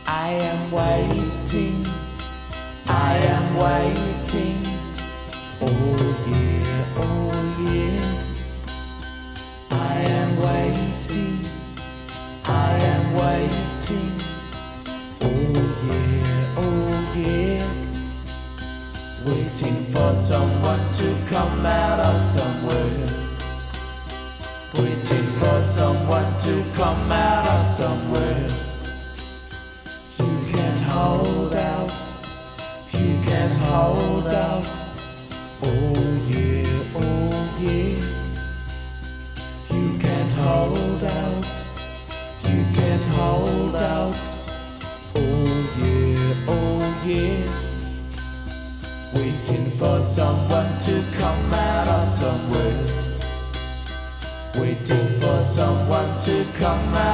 I am waiting, I am waiting. Oh yeah, oh yeah. I am waiting, I am waiting. Oh yeah, oh yeah. Waiting for someone to come out of somewhere. Waiting for someone to come out of somewhere. You can't hold out, you can't hold out. Oh yeah, oh yeah. You can't hold out, you can't hold out. Oh yeah, oh yeah. Waiting for someone to come out of somewhere. Waiting for someone to come out.